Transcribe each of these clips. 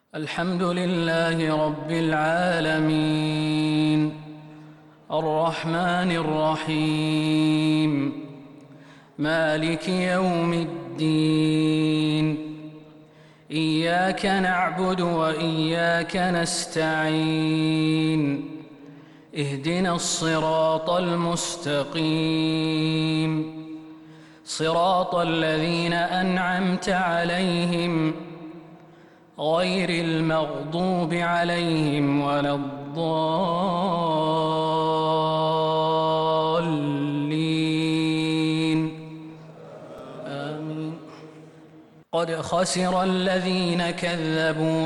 الحمد لله رب العالمين الرحمن الرحيم مالك يوم الدين إياك نعبد وإياك نستعين اهدنا الصراط المستقيم صراط الذين أنعمت عليهم غير المغضوب عليهم ولا الضالين آمين. قد خسر الذين كذبوا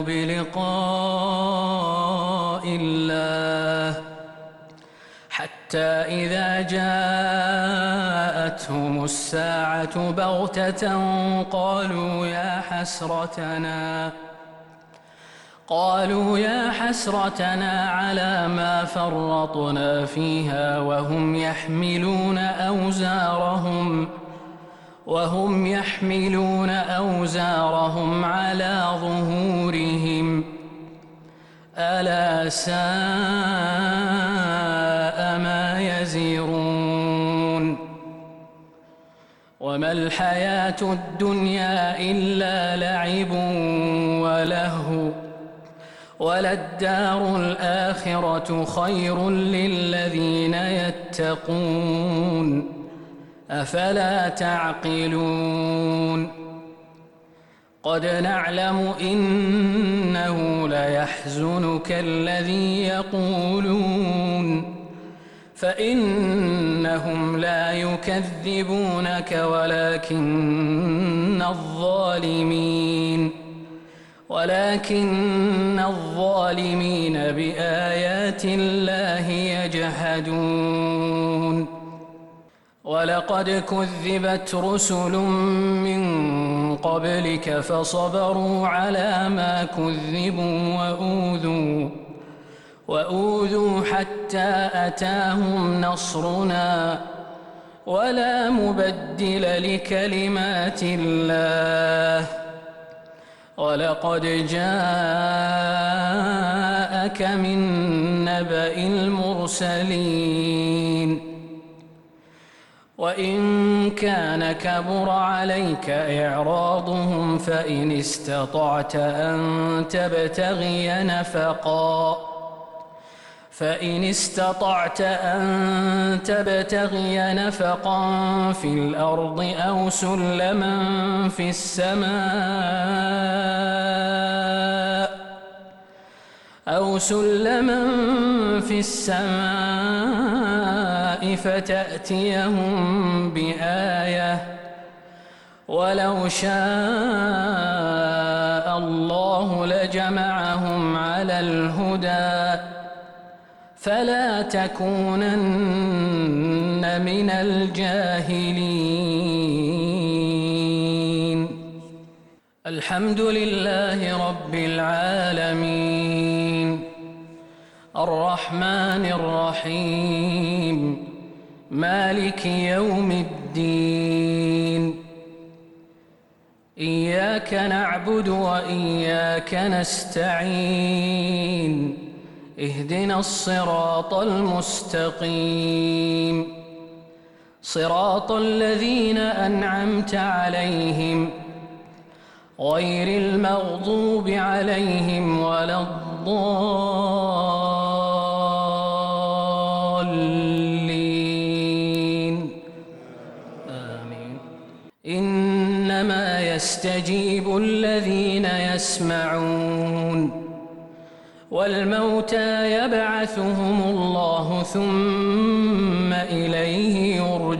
بلقاء الله حتى إذا جاءتهم الساعة بغتة قالوا يا حسرتنا على ما فرطنا فيها وهم يحملون أوزارهم على ظهورهم ألا ساء ما يزرون وما الحياة الدنيا إلا لعب ولهو وللدار الآخرة خير للذين يتقون أفلا تعقلون قد نعلم إنه ليحزنك الذي يقولون فإنهم لا يكذبونك ولكن الظالمين بآيات الله يجحدون ولقد كذبت رسل من قبلك فصبروا على ما كذبوا وأوذوا حتى أتاهم نصرنا ولا مبدل لكلمات الله ولقد جاءك من نبأ المرسلين وإن كان كبر عليك إعراضهم فإن استطعت أن تبتغي نفقا في الأرض أو سلما في السماء فتأتيهم بآية ولو شاء الله لجمعهم على الهدى فلا تكونن من الجاهلين. الحمد لله رب العالمين الرحمن الرحيم مالك يوم الدين إياك نعبد وإياك نستعين اهدنا الصراط المستقيم صراط الذين أنعمت عليهم غير المغضوب عليهم ولا الضالين آمين. إنما يستجيب الذين يسمعون والموتى يبعثهم الله ثم إليه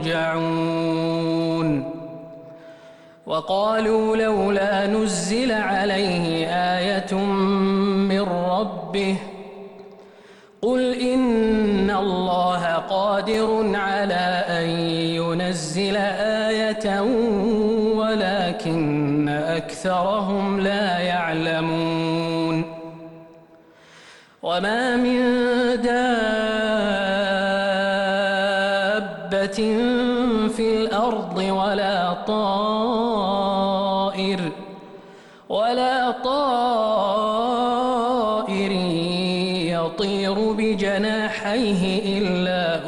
يرجعون وقالوا لولا نزل عليه آية من ربه قل إن الله قادر على أن ينزل آية ولكن أكثرهم لا يعلمون وما من دابة في الأرض ولا طائر يطير بجناحيه إلا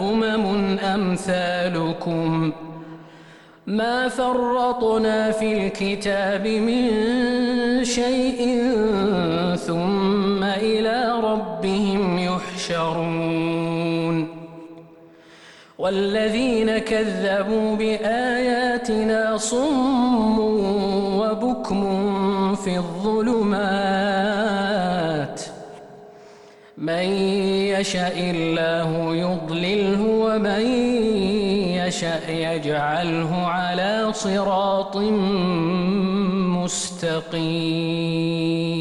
أمثالكم ما فرطنا في الكتاب من شيء ثم إلى ربهم يحشرون والذين كذبوا بآياتنا صم وبكم في الظلمات من يشاء الله يضلله ومن يشاء يجعله على صراط مستقيم